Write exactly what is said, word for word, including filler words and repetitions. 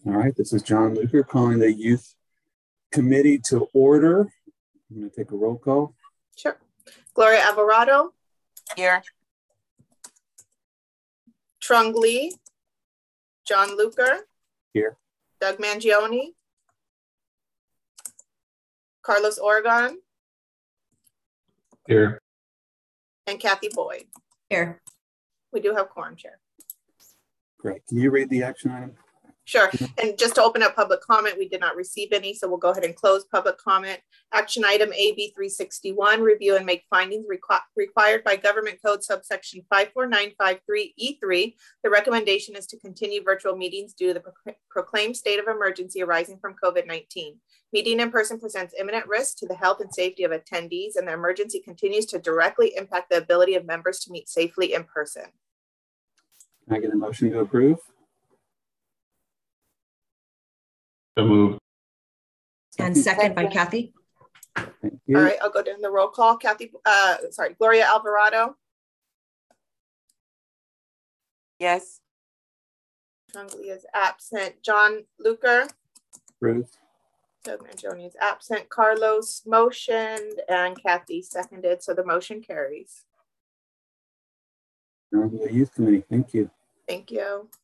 All right, this is John Luker calling the Youth Committee to order. I'm going to take a roll call. Sure. Gloria Alvarado. Here. Trung Lee. John Luker. Here. Doug Mangione. Carlos Oregon. Here. And Kathy Boyd. Here. We do have quorum, Chair. Great. Can you read the action item? Sure. And just to open up public comment, we did not receive any, so we'll go ahead and close public comment. Action item A B three sixty-one, review and make findings requ required by Government Code subsection five four nine five three E three. The recommendation is to continue virtual meetings due to the pro proclaimed state of emergency arising from COVID nineteen. Meeting in person presents imminent risk to the health and safety of attendees, and the emergency continues to directly impact the ability of members to meet safely in person. Can I get a motion to approve? So moved. And second by Kathy. Thank you. All right, I'll go down the roll call. Kathy, uh, sorry, Gloria Alvarado. Yes. Trung Lee is absent. John Luker. Approved. Doug Mangione is absent. Carlos motioned and Kathy seconded, so the motion carries. You're on the Youth Committee. Thank you. Thank you.